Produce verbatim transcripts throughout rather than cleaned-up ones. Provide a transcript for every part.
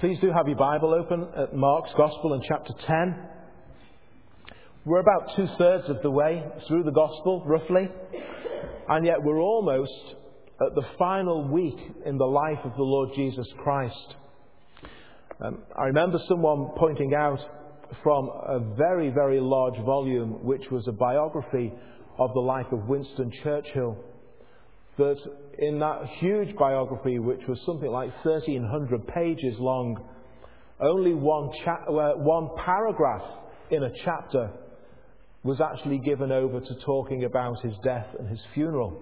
Please do have your Bible open at Mark's Gospel in chapter ten. We're about two-thirds of the way through the Gospel, roughly, and yet we're almost at the final week in the life of the Lord Jesus Christ. Um, I remember someone pointing out from a very, very large volume, which was a biography of the life of Winston Churchill, that in that huge biography, which was something like thirteen hundred pages long, only one, cha- uh, one paragraph in a chapter was actually given over to talking about his death and his funeral.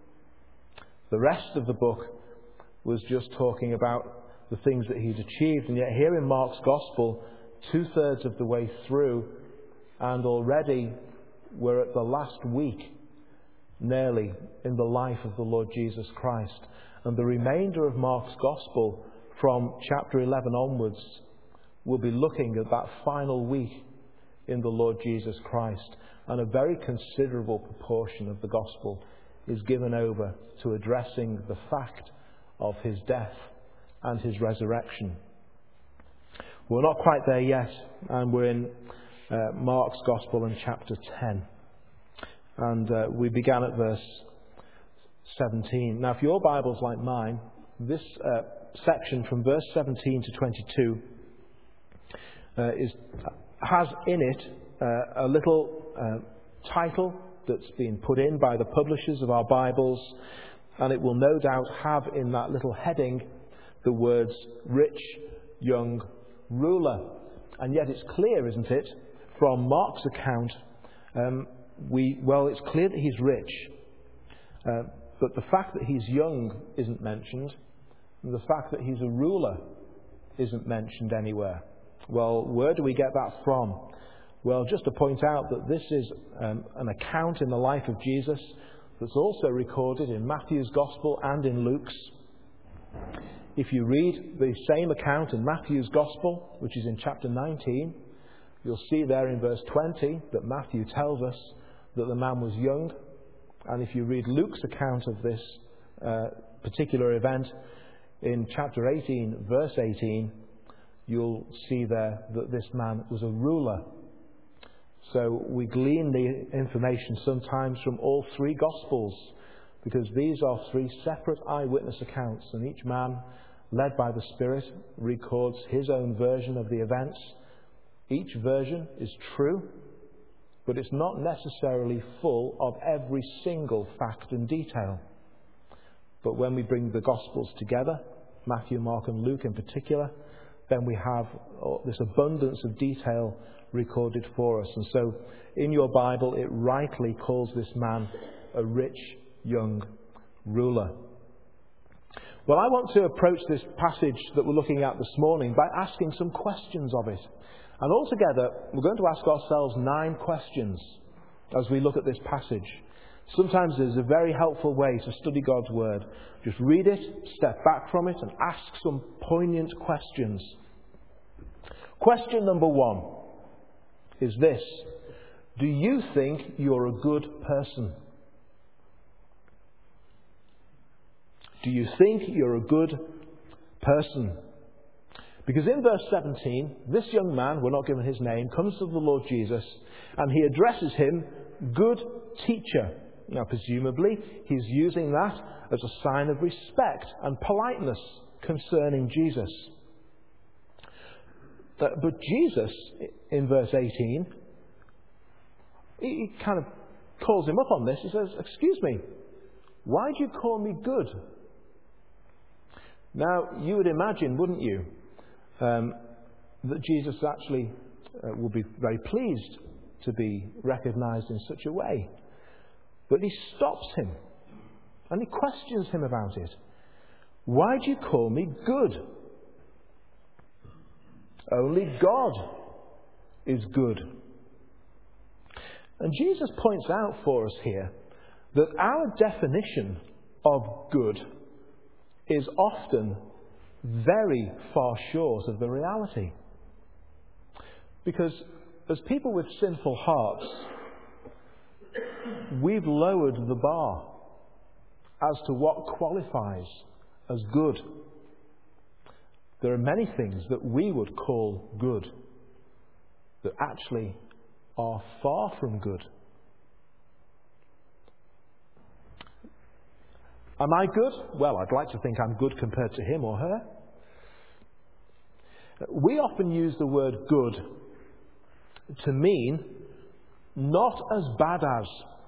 The rest of the book was just talking about the things that he'd achieved. And yet here in Mark's Gospel, two-thirds of the way through, and already we're at the last week, nearly, in the life of the Lord Jesus Christ. And the remainder of Mark's Gospel, from chapter eleven onwards, will be looking at that final week in the Lord Jesus Christ. And a very considerable proportion of the Gospel is given over to addressing the fact of his death and his resurrection. We're not quite there yet, and we're in uh, Mark's Gospel in chapter ten. And uh, we began at verse seventeen. Now, if your Bible's like mine, this uh, section from verse seventeen to twenty-two uh, is has in it uh, a little uh, title that's been put in by the publishers of our Bibles, and it will no doubt have in that little heading the words "rich young ruler." And yet it's clear, isn't it, from Mark's account, um, we well, it's clear that he's rich, uh, but the fact that he's young isn't mentioned, and the fact that he's a ruler isn't mentioned anywhere. Well, where do we get that from? Well, just to point out that this is um, an account in the life of Jesus that's also recorded in Matthew's Gospel and in Luke's. If you read the same account in Matthew's Gospel, which is in chapter nineteen, you'll see there in verse twenty that Matthew tells us that the man was young. And if you read Luke's account of this uh, particular event in chapter eighteen, verse eighteen, you'll see there that this man was a ruler. So we glean the information sometimes from all three Gospels, because these are three separate eyewitness accounts, and each man, led by the Spirit, records his own version of the events. Each version is true, but it's not necessarily full of every single fact and detail. But when we bring the Gospels together, Matthew, Mark and Luke in particular, then we have this abundance of detail recorded for us. And so in your Bible it rightly calls this man a rich young ruler. Well, I want to approach this passage that we're looking at this morning by asking some questions of it. And altogether, we're going to ask ourselves nine questions as we look at this passage. Sometimes there's a very helpful way to study God's Word. Just read it, step back from it, and ask some poignant questions. Question number one is this: do you think you're a good person? Do you think you're a good person? Because in verse seventeen, this young man, we're not given his name, comes to the Lord Jesus and he addresses him, good teacher. Now, presumably, he's using that as a sign of respect and politeness concerning Jesus. But, but Jesus, in verse eighteen, he kind of calls him up on this. He says, "Excuse me, why do you call me good?" Now, you would imagine, wouldn't you, um, that Jesus actually uh, will be very pleased to be recognized in such a way. But he stops him and he questions him about it. "Why do you call me good? Only God is good." And Jesus points out for us here that our definition of good is often very far short of the reality. Because as people with sinful hearts, we've lowered the bar as to what qualifies as good. there are many things that we would call good that actually are far from good. Am I good? Well, I'd like to think I'm good compared to him or her. We often use the word good to mean not as bad as.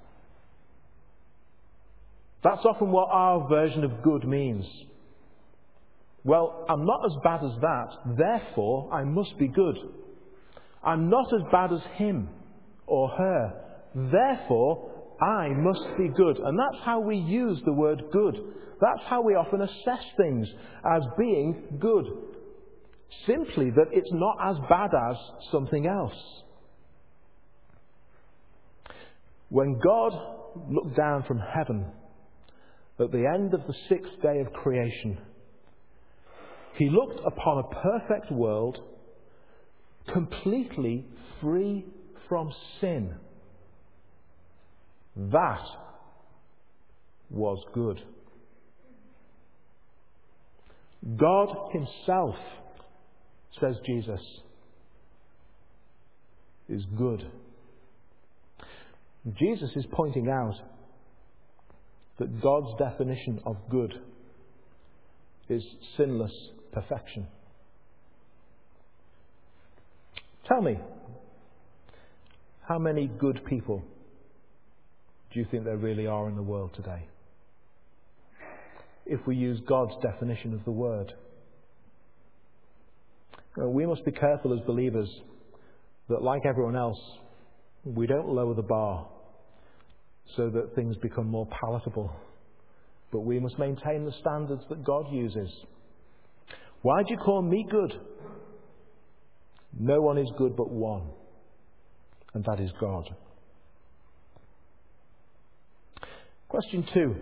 That's often what our version of good means. Well, I'm not as bad as that, therefore I must be good. I'm not as bad as him or her, therefore I must be good. And that's how we use the word good. That's how we often assess things as being good. Simply that it's not as bad as something else. When God looked down from heaven at the end of the sixth day of creation, He looked upon a perfect world completely free from sin. That was good. God Himself, says Jesus, is good. Jesus is pointing out that God's definition of good is sinless perfection. Tell me, how many good people do you think there really are in the world today? If we use God's definition of the word. Well, we must be careful as believers that, like everyone else, we don't lower the bar so that things become more palatable. But we must maintain the standards that God uses. Why do you call me good? No one is good but one, and that is God. Question two.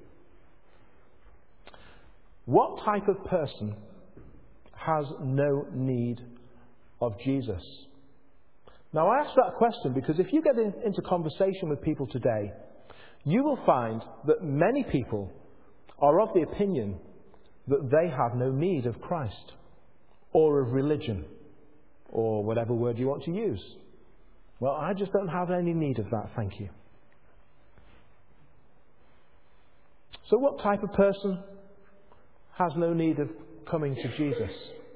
What type of person has no need of Jesus? Now, I ask that question because if you get in, into conversation with people today, you will find that many people are of the opinion that they have no need of Christ or of religion or whatever word you want to use. Well, I just don't have any need of that, thank you. So what type of person has no need of coming to Jesus?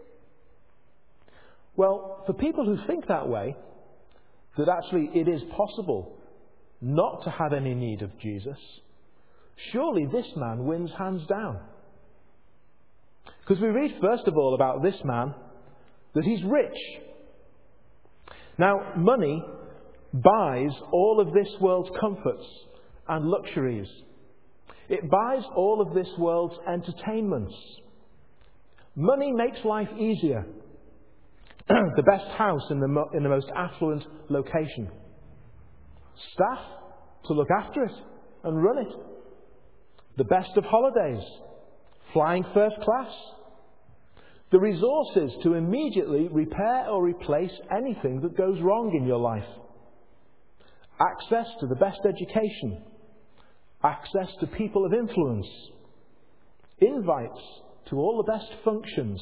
Well, for people who think that way, that actually it is possible not to have any need of Jesus, surely this man wins hands down. Because we read first of all about this man that he's rich. Now, money buys all of this world's comforts and luxuries. It buys all of this world's entertainments. Money makes life easier. The best house in the, mo- in the most affluent location. Staff to look after it and run it. The best of holidays. Flying first class. The resources to immediately repair or replace anything that goes wrong in your life. Access to the best education. Access to people of influence. Invites to all the best functions.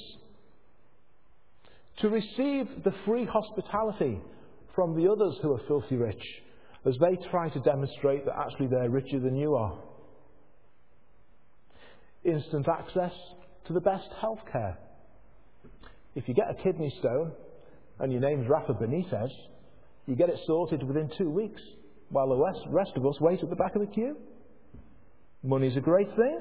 To receive the free hospitality from the others who are filthy rich as they try to demonstrate that actually they're richer than you are. Instant access to the best health care. If you get a kidney stone and your name's Rafa Benitez, you get it sorted within two weeks while the rest of us wait at the back of the queue. Money's a great thing.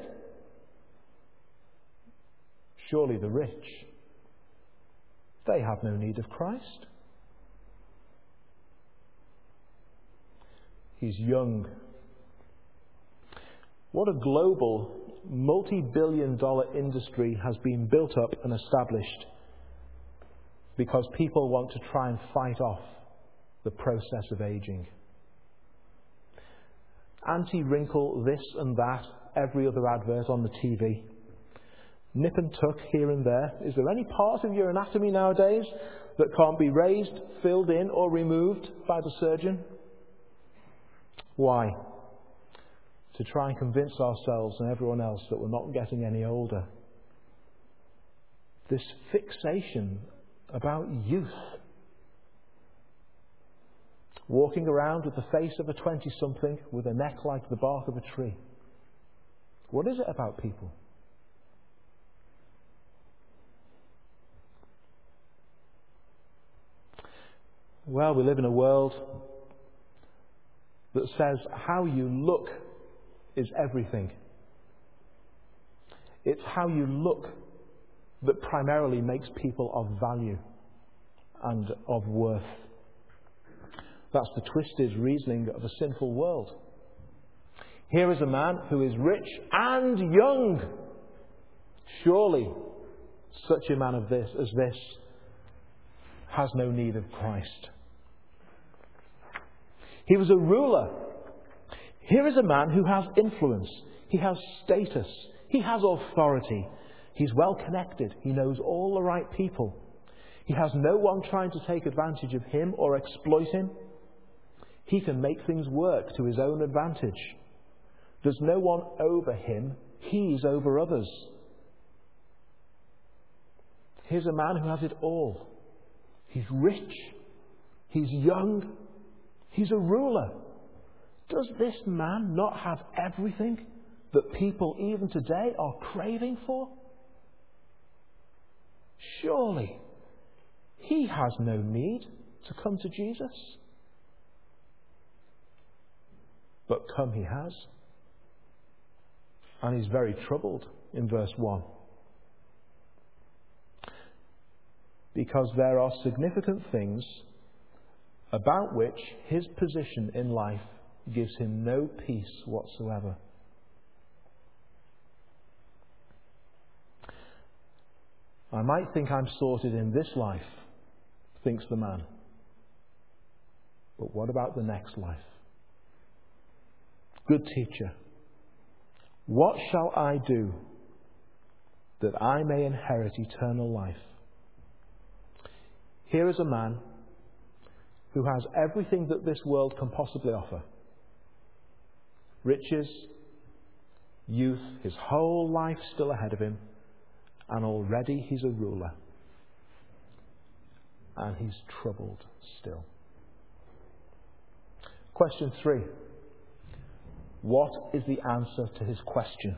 Surely the rich, they have no need of Christ. He's young. What a global, multi-billion dollar industry has been built up and established because people want to try and fight off the process of aging. Anti-wrinkle this and that, every other advert on the T V. Nip and tuck here and there. Is there any part of your anatomy nowadays that can't be raised, filled in or removed by the surgeon? Why? To try and convince ourselves and everyone else that we're not getting any older. this fixation about youth. Walking around with the face of a twenty-something with a neck like the bark of a tree. What is it about people? Well, we live in a world that says how you look is everything. It's how you look that primarily makes people of value and of worth. That's the twisted reasoning of a sinful world. Here is a man who is rich and young. Surely such a man of this as this has no need of Christ. He was a ruler. Here is a man who has influence. He has status. He has authority. He's well connected. He knows all the right people. He has no one trying to take advantage of him or exploit him. He can make things work to his own advantage. There's no one over him. He's over others. Here's a man who has it all. He's rich. He's young. He's a ruler. Does this man not have everything that people even today are craving for? Surely he has no need to come to Jesus. But come he has. And he's very troubled in verse one. Because there are significant things about which his position in life gives him no peace whatsoever. I might think I'm sorted in this life, thinks the man. But what about the next life? Good teacher, what shall I do that I may inherit eternal life? Here is a man who has everything that this world can possibly offer. Riches, youth, his whole life still ahead of him, and already he's a ruler. And he's troubled still. Question three. What is the answer to his question?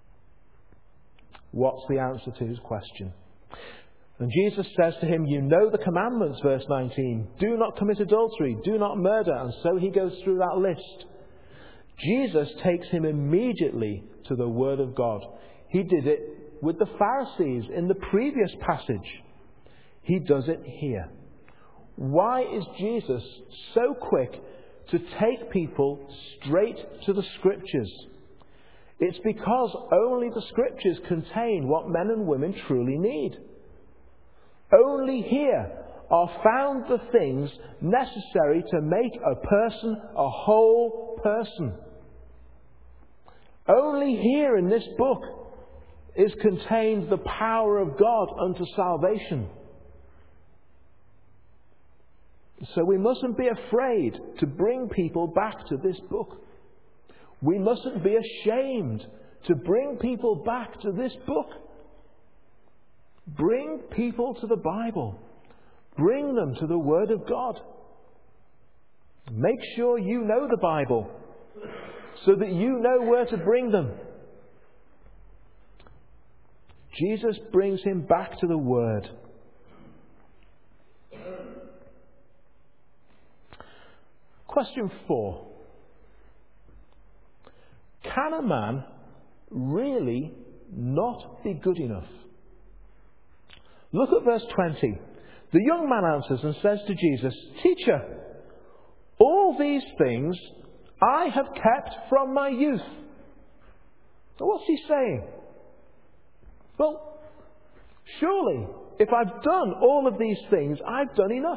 What's the answer to his question? And Jesus says to him, you know the commandments, verse nineteen. Do not commit adultery, do not murder. And so he goes through that list. Jesus takes him immediately to the Word of God. He did it with the Pharisees in the previous passage. He does it here. Why is Jesus so quick to take people straight to the Scriptures? It's because only the Scriptures contain what men and women truly need. Only here are found the things necessary to make a person a whole person. Only here in this book is contained the power of God unto salvation. So we mustn't be afraid to bring people back to this book. We mustn't be ashamed to bring people back to this book. Bring people to the Bible. Bring them to the Word of God. Make sure you know the Bible so that you know where to bring them. Jesus brings him back to the Word. Question four. Can a man really not be good enough? Look at verse twenty. The young man answers and says to Jesus, Teacher, all these things I have kept from my youth. So what's he saying? Well, surely, if I've done all of these things, I've done enough.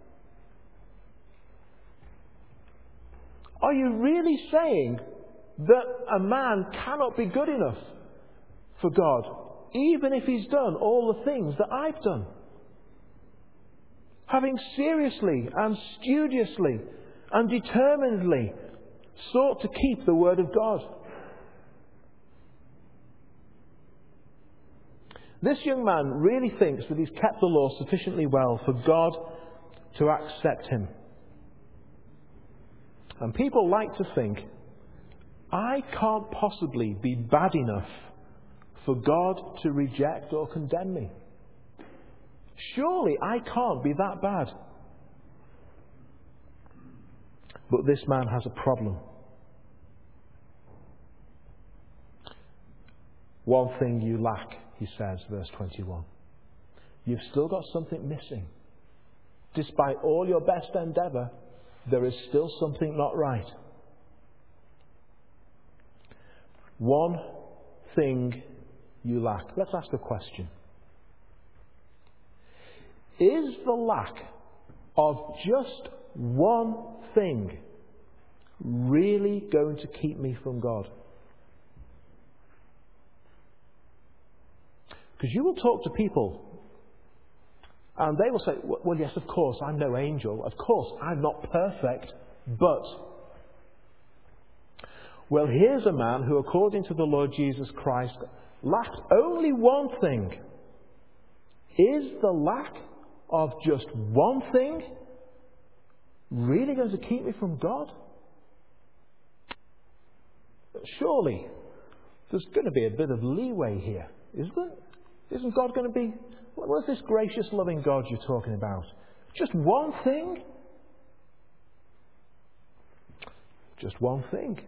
Are you really saying that a man cannot be good enough for God, even if he's done all the things that I've done? Having seriously and studiously and determinedly sought to keep the Word of God. This young man really thinks that he's kept the law sufficiently well for God to accept him. And people like to think, I can't possibly be bad enough for God to reject or condemn me. Surely I can't be that bad. But this man has a problem. One thing you lack, he says, verse twenty-one. You've still got something missing. Despite all your best endeavour, there is still something not right. One thing you lack. Let's ask a question. Is the lack of just one thing really going to keep me from God? Because you will talk to people and they will say, well, yes, of course, I'm no angel. Of course, I'm not perfect. But, well, here's a man who, according to the Lord Jesus Christ, lacked only one thing. Is the lack of just one thing really going to keep me from God? Surely, there's going to be a bit of leeway here, isn't there? Isn't God going to be... What's this gracious, loving God you're talking about? Just one thing? Just one thing.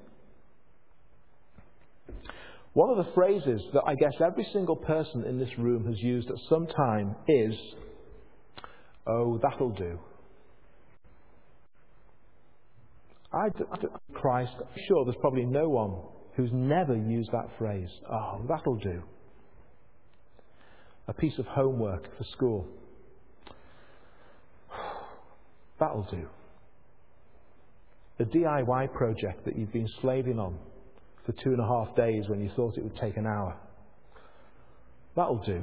One of the phrases that I guess every single person in this room has used at some time is, oh, that'll do. I, Christ, I'm sure there's probably no one who's never used that phrase. Oh, that'll do. A piece of homework for school. That'll do. A D I Y project that you've been slaving on for two and a half days when you thought it would take an hour. That'll do.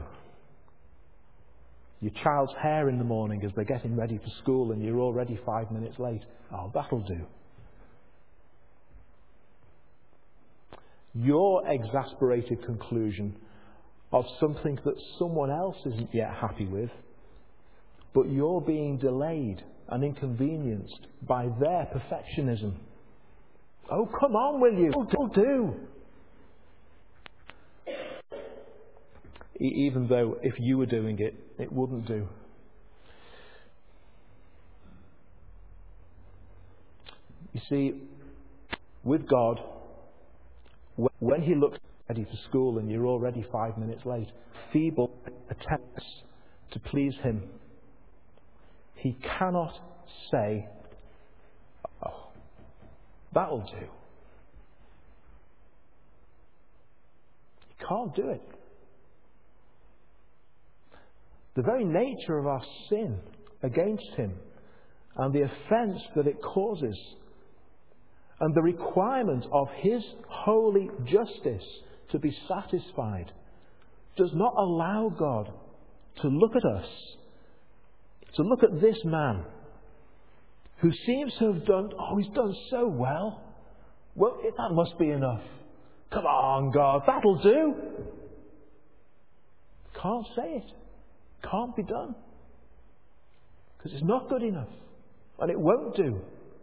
Your child's hair in the morning as they're getting ready for school and you're already five minutes late. Oh, that'll do. Your exasperated conclusion of something that someone else isn't yet happy with, but you're being delayed and inconvenienced by their perfectionism. Oh, come on, will you? It'll do. E- even though if you were doing it, it wouldn't do. You see, with God, when He looks ready for school and you're already five minutes late, feeble attempts to please Him, He cannot say, oh, that'll do. He can't do it. The very nature of our sin against Him and the offence that it causes and the requirement of His holy justice to be satisfied does not allow God to look at us, to look at this man who seems to have done, oh, he's done so well. Well, that must be enough. Come on, God, that'll do. Can't say it. Can't be done. Because it's not good enough. And it won't do.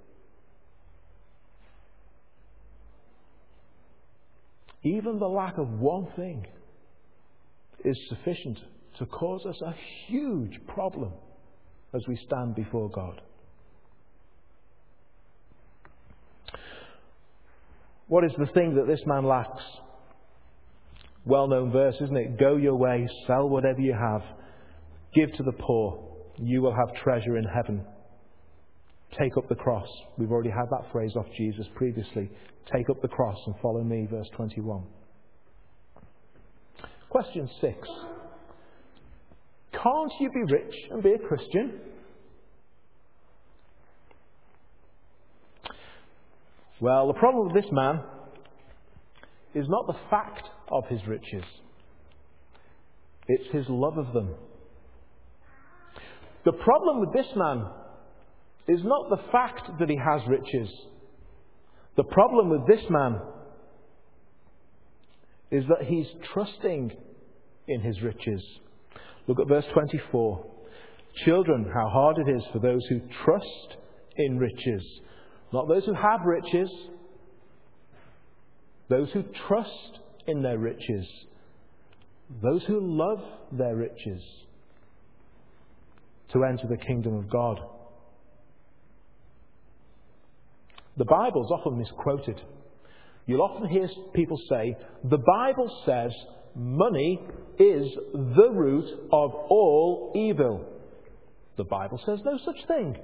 Even the lack of one thing is sufficient to cause us a huge problem as we stand before God. What is the thing that this man lacks? Well-known verse, isn't it? Go your way, sell whatever you have, give to the poor, you will have treasure in heaven. Take up the cross. We've already had that phrase off Jesus previously. Take up the cross and follow me, verse twenty-one. Question six. Can't you be rich and be a Christian? Well, the problem with this man is not the fact of his riches. It's his love of them. The problem with this man is not the fact that he has riches. The problem with this man is that he's trusting in his riches. Look at verse twenty-four. Children, how hard it is for those who trust in riches. Not those who have riches. Those who trust in their riches. Those who love their riches. To enter the kingdom of God. The Bible's often misquoted. You'll often hear people say, the Bible says money is the root of all evil. The Bible says no such thing.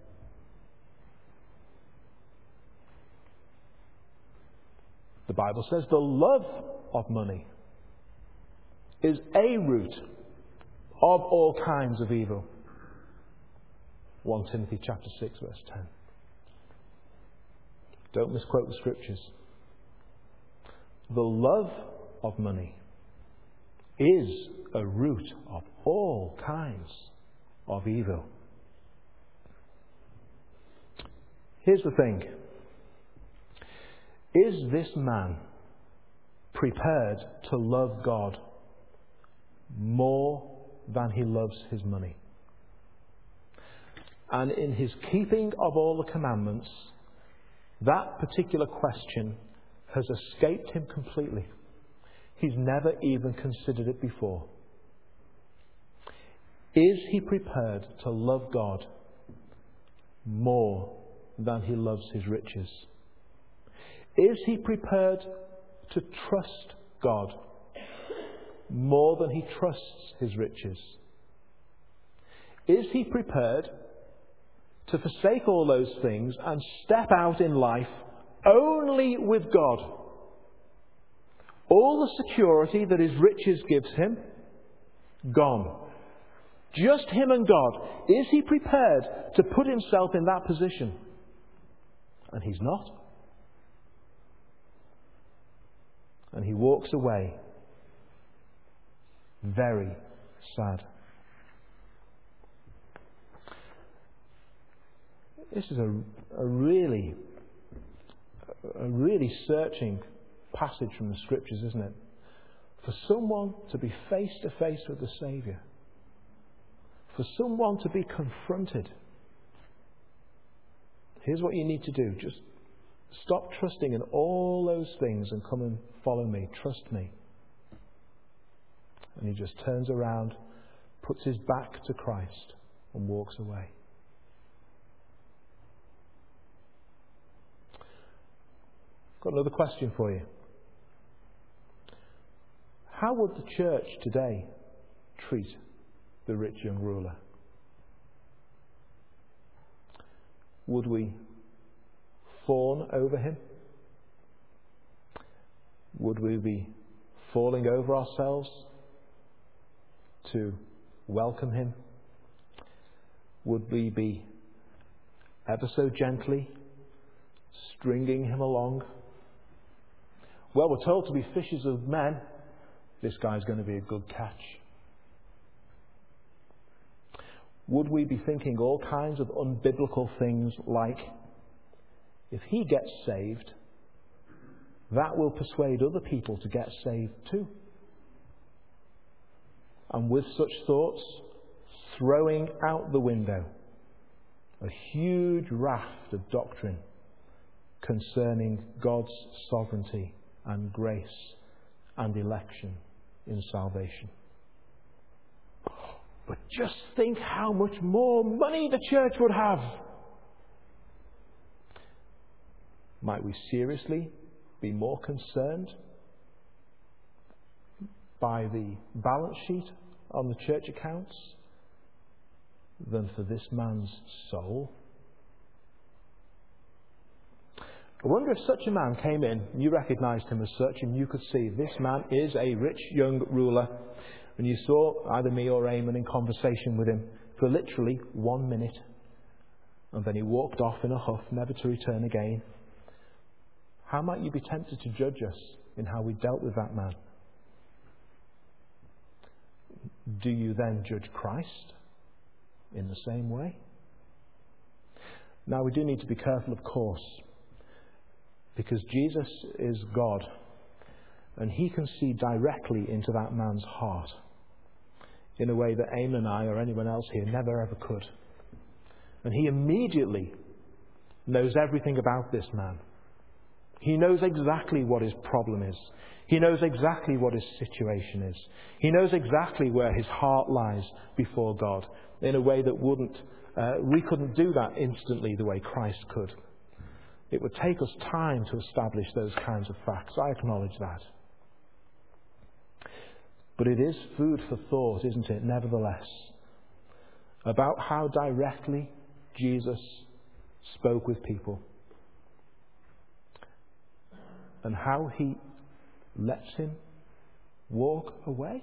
The Bible says the love of money is a root of all kinds of evil. First Timothy chapter six, verse ten. Don't misquote the scriptures. The love of money is a root of all kinds of evil. Here's the thing. Is this man prepared to love God more than he loves his money? And in his keeping of all the commandments, that particular question has escaped him completely. He's never even considered it before. Is he prepared to love God more than he loves his riches? Is he prepared to trust God more than he trusts his riches? Is he prepared to forsake all those things and step out in life only with God? All the security that his riches gives him, gone. Just him and God. Is he prepared to put himself in that position? And he's not. And he walks away very sad. This is a, a really, a really searching passage from the Scriptures, isn't it? For someone to be face to face with the Saviour. For someone to be confronted. Here's what you need to do. Just stop trusting in all those things and come and follow me. Trust me. And he just turns around, puts his back to Christ and walks away. Got another question for you. How would the church today treat the rich young ruler? Would we fawn over him? Would we be falling over ourselves to welcome him? Would we be ever so gently stringing him along? Well, we're told to be fishers of men. This guy's going to be a good catch. Would we be thinking all kinds of unbiblical things like, if he gets saved, that will persuade other people to get saved too? And with such thoughts, throwing out the window a huge raft of doctrine concerning God's sovereignty and grace and election in salvation. But just think how much more money the church would have. Might we seriously be more concerned by the balance sheet on the church accounts than for this man's soul? I wonder if such a man came in and you recognised him as such and you could see this man is a rich young ruler, and you saw either me or Eamon in conversation with him for literally one minute, and then he walked off in a huff, never to return again. How might you be tempted to judge us in how we dealt with that man? Do you then judge Christ in the same way? Now, we do need to be careful, of course, because Jesus is God. And he can see directly into that man's heart in a way that Eamon and I or anyone else here never ever could. And he immediately knows everything about this man. He knows exactly what his problem is. He knows exactly what his situation is. He knows exactly where his heart lies before God in a way that wouldn't, uh, we couldn't do that instantly the way Christ could. It would take us time to establish those kinds of facts. I acknowledge that. But it is food for thought, isn't it, nevertheless, about how directly Jesus spoke with people and how he lets him walk away.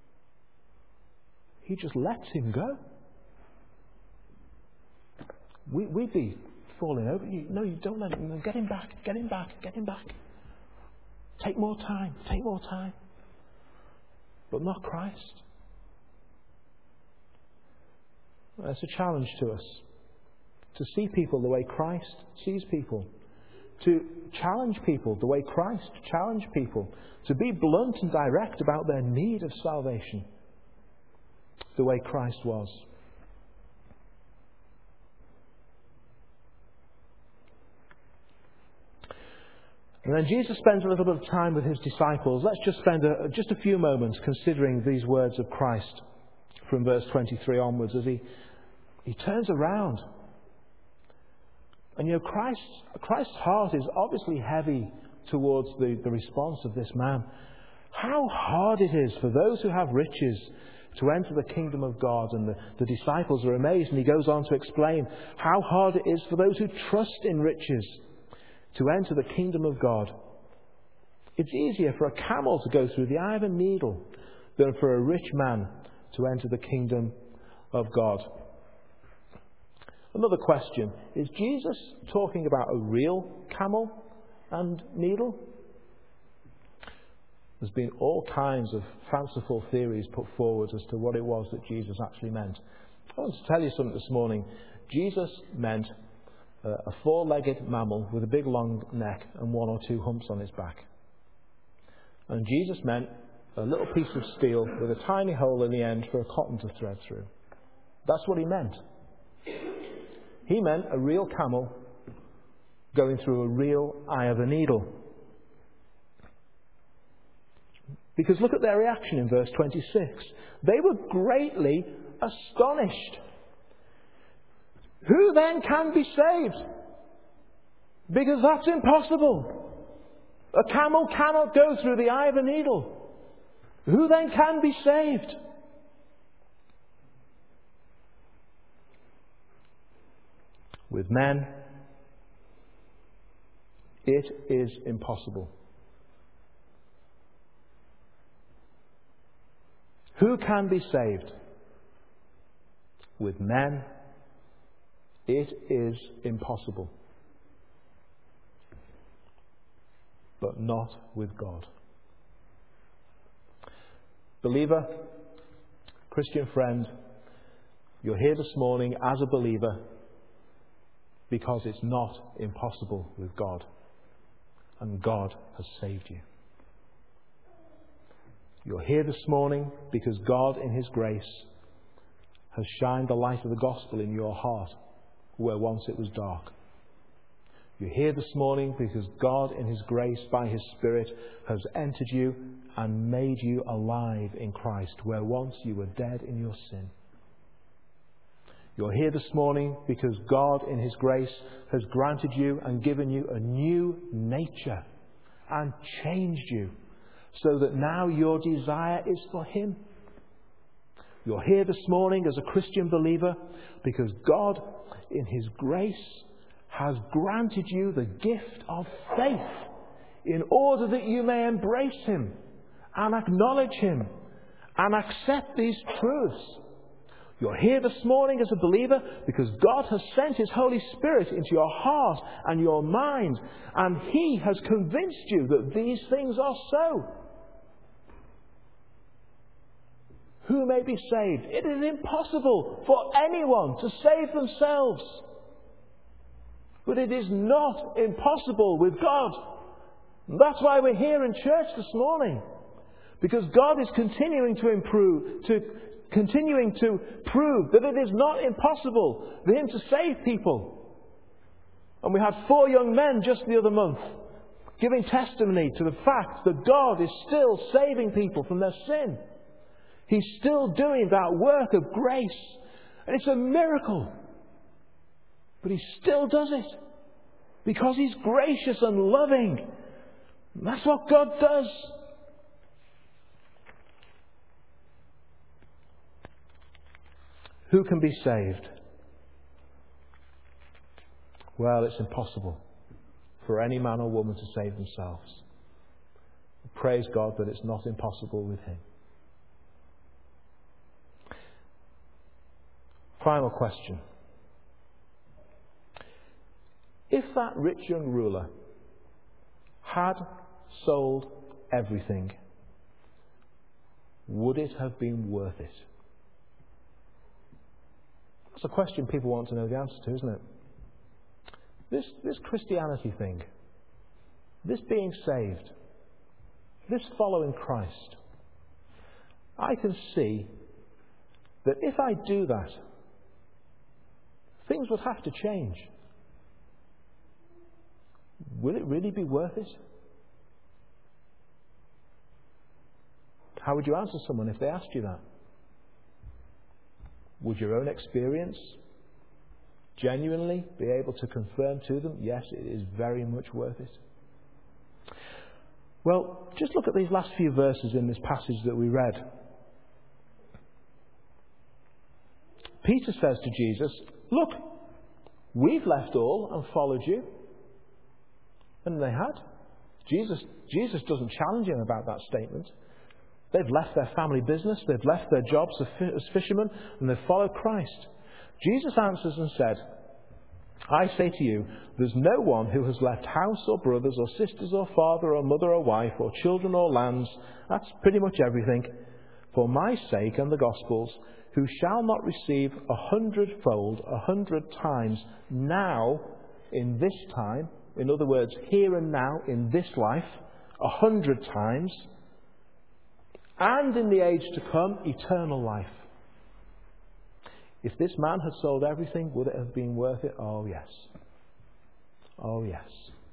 He just lets him go. We, we'd be falling over. You, no, you don't let him. Get him back. Get him back. Get him back. Take more time. Take more time. But not Christ. It's a challenge to us to see people the way Christ sees people. To challenge people the way Christ challenged people. To be blunt and direct about their need of salvation the way Christ was. And then Jesus spends a little bit of time with his disciples. Let's just spend a, just a few moments considering these words of Christ from verse twenty-three onwards as he, he turns around. And you know, Christ, Christ's heart is obviously heavy towards the, the response of this man. How hard it is for those who have riches to enter the kingdom of God. And the, the disciples are amazed. And he goes on to explain how hard it is for those who trust in riches to enter the kingdom of God. It's easier for a camel to go through the eye of a needle than for a rich man to enter the kingdom of God. Another question, is Jesus talking about a real camel and needle? There's been all kinds of fanciful theories put forward as to what it was that Jesus actually meant. I want to tell you something this morning. Jesus meant a four-legged mammal with a big long neck and one or two humps on his back. And Jesus meant a little piece of steel with a tiny hole in the end for a cotton to thread through. That's what he meant. He meant a real camel going through a real eye of a needle. Because look at their reaction in verse twenty-six. They were greatly astonished. Who then can be saved? Because that's impossible. A camel cannot go through the eye of a needle. Who then can be saved? With men, it is impossible. Who can be saved? With men, it is impossible. But not with God. Believer, Christian friend, you're here this morning as a believer because it's not impossible with God. And God has saved you. You're here this morning because God in His grace has shined the light of the gospel in your heart where once it was dark. You're here this morning because God in His grace by His Spirit has entered you and made you alive in Christ where once you were dead in your sin. You're here this morning because God in His grace has granted you and given you a new nature and changed you so that now your desire is for Him. You're here this morning as a Christian believer because God in His grace has granted you the gift of faith in order that you may embrace Him and acknowledge Him and accept these truths. You're here this morning as a believer because God has sent His Holy Spirit into your heart and your mind, and He has convinced you that these things are so. Who may be saved? It is impossible for anyone to save themselves. But it is not impossible with God. And that's why we're here in church this morning. Because God is continuing to improve, to continuing to prove that it is not impossible for Him to save people. And we had four young men just the other month giving testimony to the fact that God is still saving people from their sin. He's still doing that work of grace. And it's a miracle. But He still does it. Because He's gracious and loving. And that's what God does. Who can be saved? Well, it's impossible for any man or woman to save themselves. Praise God that it's not impossible with Him. Final question. If that rich young ruler had sold everything, would it have been worth it? That's a question people want to know the answer to, isn't it? This, this Christianity thing, this being saved, this following Christ, I can see that if I do that, things would have to change. Will it really be worth it? How would you answer someone if they asked you that? Would your own experience genuinely be able to confirm to them, yes, it is very much worth it? Well, just look at these last few verses in this passage that we read. Peter says to Jesus, look, we've left all and followed you. And they had. Jesus, Jesus doesn't challenge him about that statement. They've left their family business, they've left their jobs as fishermen, and they've followed Christ. Jesus answers and said, I say to you, there's no one who has left house or brothers or sisters or father or mother or wife or children or lands, that's pretty much everything, for my sake and the gospel's, who shall not receive a hundredfold, a hundred times now in this time, in other words, here and now in this life, a hundred times, and in the age to come, eternal life. If this man had sold everything, would it have been worth it? Oh, yes. Oh, yes.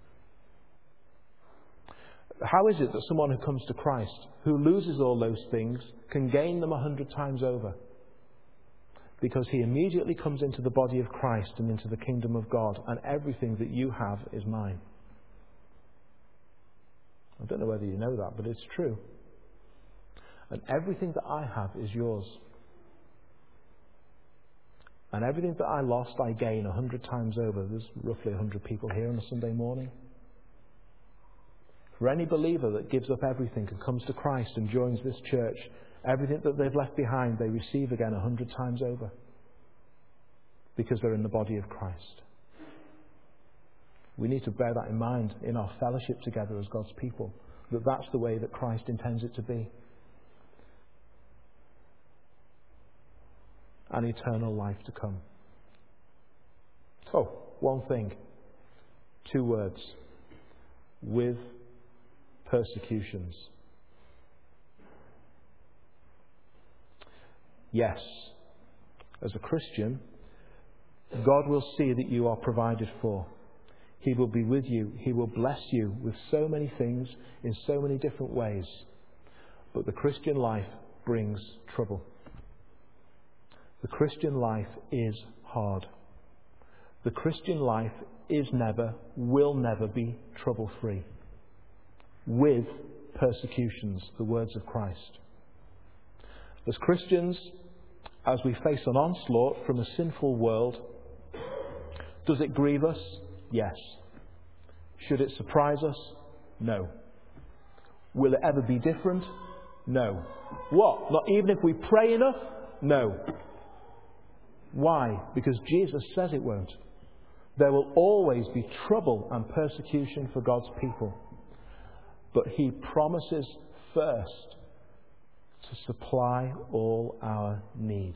How is it that someone who comes to Christ, who loses all those things, can gain them a hundred times over? Because he immediately comes into the body of Christ and into the kingdom of God, and everything that you have is mine. I don't know whether you know that, but it's true. And everything that I have is yours. And everything that I lost, I gain a hundred times over. There's roughly a hundred people here on a Sunday morning. For any believer that gives up everything and comes to Christ and joins this church, everything that they've left behind, they receive again a hundred times over. Because they're in the body of Christ. We need to bear that in mind in our fellowship together as God's people. That that's the way that Christ intends it to be. And eternal life to come. So, one thing. Two words. With persecutions. Yes, as a Christian, God will see that you are provided for. He will be with you. He will bless you with so many things in so many different ways. But the Christian life brings trouble. The Christian life is hard. The Christian life is never, will never be trouble-free. With persecutions, the words of Christ. As Christians, as we face an onslaught from a sinful world, does it grieve us? Yes. Should it surprise us? No. Will it ever be different? No. What? Not even if we pray enough? No. Why? Because Jesus says it won't. There will always be trouble and persecution for God's people. But He promises first to supply all our need.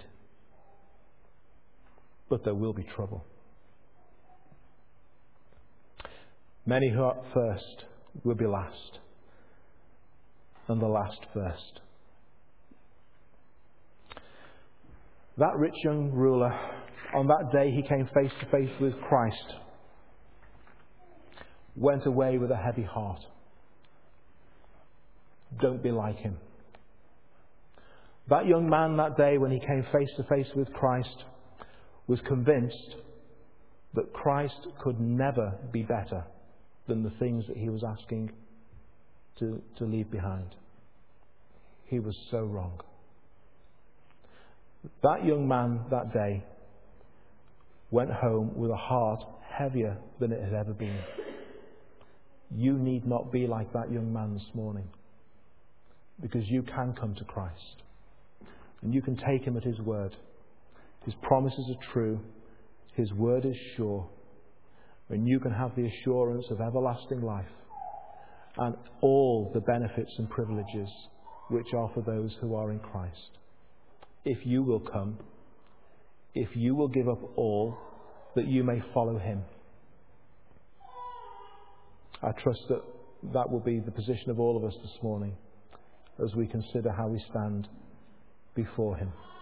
But there will be trouble. Many who are at first will be last, and the last first. That rich young ruler, on that day he came face to face with Christ, went away with a heavy heart. Don't be like him. That young man that day, when he came face to face with Christ, was convinced that Christ could never be better than the things that he was asking to, to leave behind. He was so wrong. That young man that day went home with a heart heavier than it had ever been. You need not be like that young man this morning, because you can come to Christ and you can take him at his word. His promises are true. His word is sure. And you can have the assurance of everlasting life and all the benefits and privileges which are for those who are in Christ. If you will come, if you will give up all that you may follow him. I trust that that will be the position of all of us this morning as we consider how we stand before him.